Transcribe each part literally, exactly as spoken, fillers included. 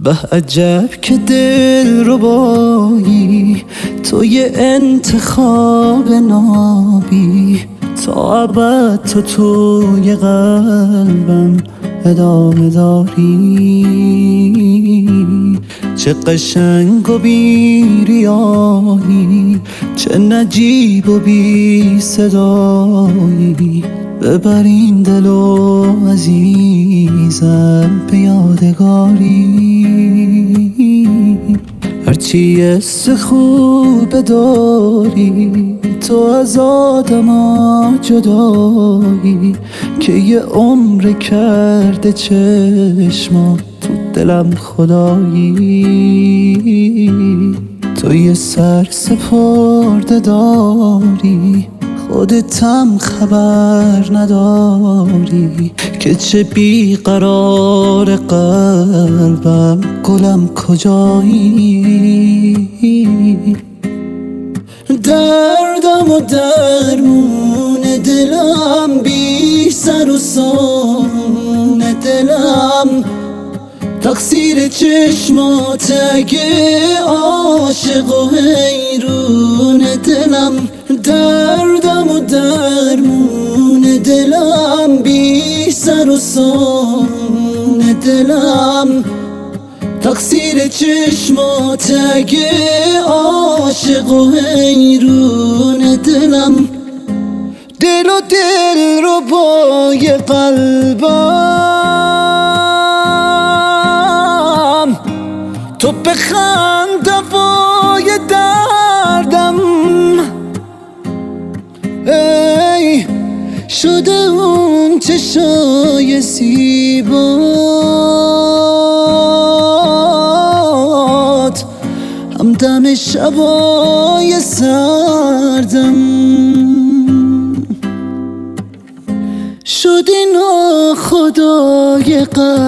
به عجب که دل ربایی تو یه انتخاب نابی، تا ابد تو توی قلبم ادامه داری. چه قشنگ و بی ریایی، چه نجیب و بی صدایی، ببر این دل و عزیزم به یادگاری. هرچی حس خوب داری تو از آدما جدایی، که یه عمر کرده چشما تو دلم خدایی. تو یه سر سپرده داری خودتم خبر نداری، که چه بیقرار قلبم گلم کجایی. دردم و درمون دلم بی سر و سامون دلم، تقصیر چشمات اگه عاشق و حیرون دلم. دردم و درمون دلم بی سر و سامون دلم، تقصیر چشمات اگه عاشق و حیرون دلم. دل و دل رو بای قلبم، تو بخند دوای دردم. ای شده اون چشای زیبات، همدم شبای سردم. شدی ناخدای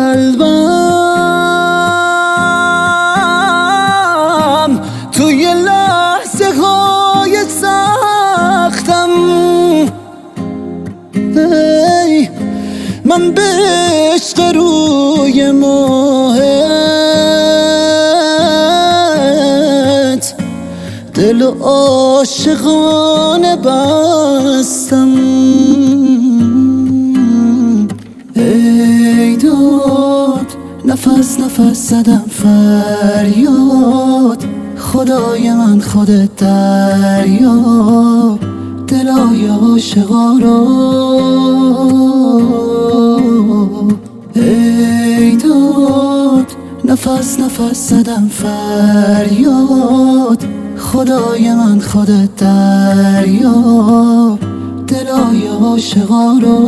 قلبم، توی لحظه های سختم. ای من به عشق روی ماهت دل و عاشقانه بستم. ای داد نفس نفس زدم فریاد، خدای من خودت دریاب دلای عاشقا رو. ای داد نفس نفس زدم فریاد، خدای من خودت دریاب دلای عاشقا رو.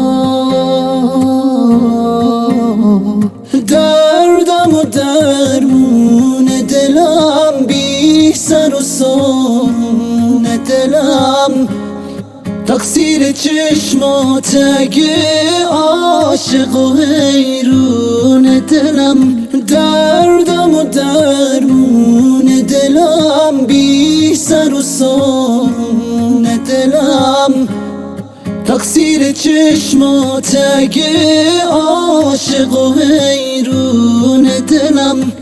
دردم و درمون دلم بی سر و سامون دلم، تقصیر چشمات اگه عاشق و حیرون دلم. دردم و درمون دلم بی سر و سامون دلم، تقصیر چشمات اگه عاشق و حیرون دلم.